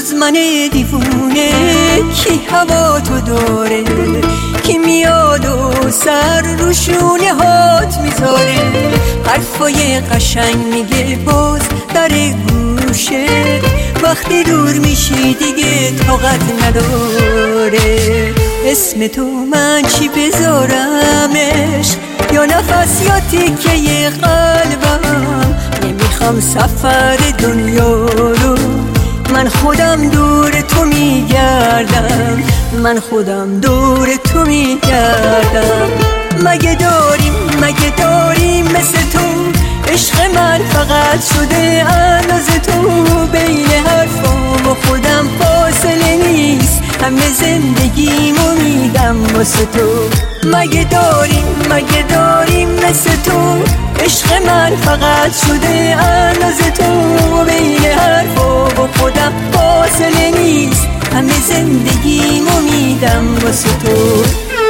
جز من دیوونه کی هوا تو داره، کی میاد و سر رو شونه هات میذاره. حرفای قشنگ میگه باز در گوشه، وقتی دور میشی دیگه طاقت نداره. اسم تو من چی بذارمش، یا نفس یا تیکه قلبم. نمیخوام سفر دنیا رو، من خودم دور تو میگردم، من خودم دور تو میگردم. مگه داریم مثل تو، عشق من فقط شده انداز تو. بین حرفام و خودم فاصله نیست، همه زندگیمو میدم واسه تو. مگه داریم مثل تو، عشق من فقط شده انداز تو. بین حرفام و خودم فاصله نیست، همه زندگیمو میدم واسه تو.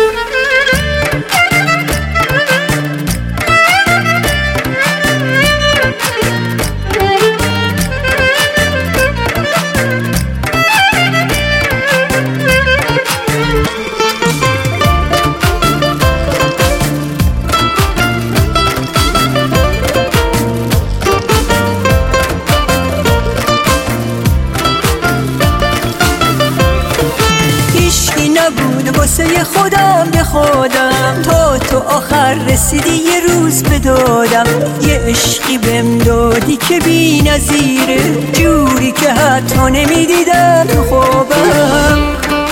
نبود واسه خودم به خودم، تا تو آخر رسیدی یه روز بدادم. یه عشقی بهم دادی که بی نظیره، جوری که حتی نمیدیدم تو خوابم.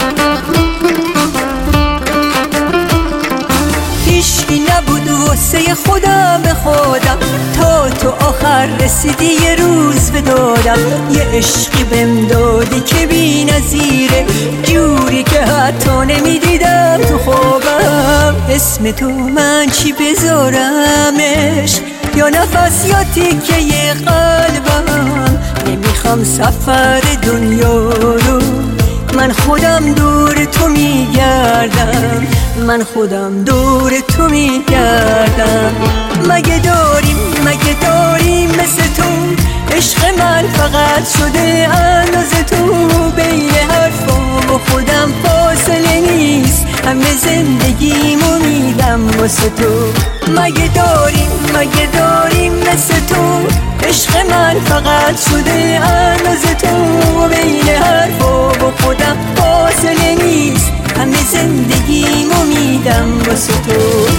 هیچکی نبود واسه خودم به خودم، تا تو آخر رسیدی یه روز بدادم. یه عشقی بهم دادی که بی نظیره، جوری که حتی نمیدیدم تو خوابم. اسم تو من چی بذارمش، یا نفس یا تیکه قلبم. نمیخوام سفر دنیا رو، من خودم دور تو میگردم، من خودم دور تو میگردم. مگه داریم مثل تو، عشق من فقط شده انداز تو. بین حرفام و خودم فاصله نیست، همه زندگیمو میدم واسه تو. مگه داریم مثل تو، عشق من فقط شده انداز تو. بین حرفام و خودم فاصله نیست، همه زندگیمو میدم واسه تو.